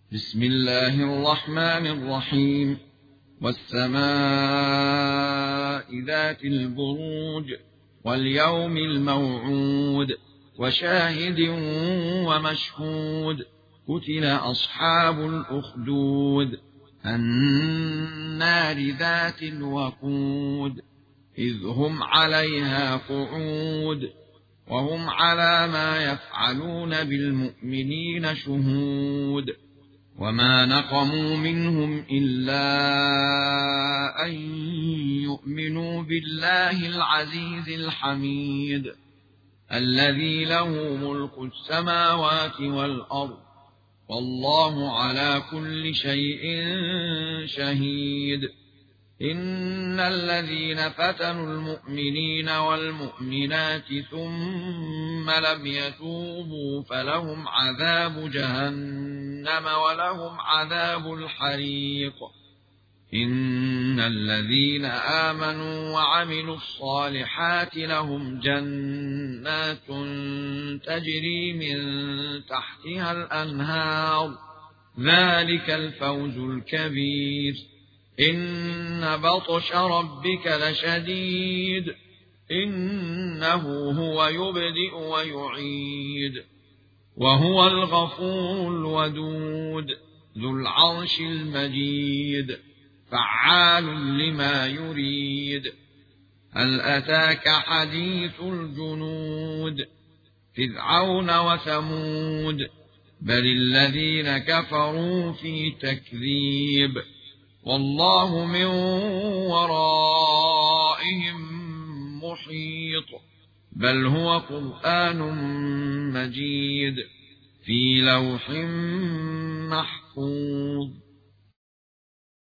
بسم الله الرحمن الرحيم. والسماء ذات البروج واليوم الموعود وشاهد ومشهود قتل أصحاب الأخدود النار ذات الوقود إذ هم عليها قعود وهم على ما يفعلون بالمؤمنين شهود وما نقموا منهم إلا أن يؤمنوا بالله العزيز الحميد الذي له ملك السماوات والأرض والله على كل شيء شهيد. إن الذين فتنوا المؤمنين والمؤمنات ثم لم يتوبوا فلهم عذاب جهنم ولهم عذاب الحريق. إن الذين آمنوا وعملوا الصالحات لهم جنات تجري من تحتها الأنهار ذلك الفوز الكبير. إن بطش ربك لشديد إنه هو يبدئ ويعيد وهو الغفور الودود ذو العرش المجيد فعال لما يريد. هل أتاك حديث الجنود فرعون وثمود بل الذين كفروا في تكذيب والله من ورائهم محيط بل هو قرآن مجيد في لوح محفوظ.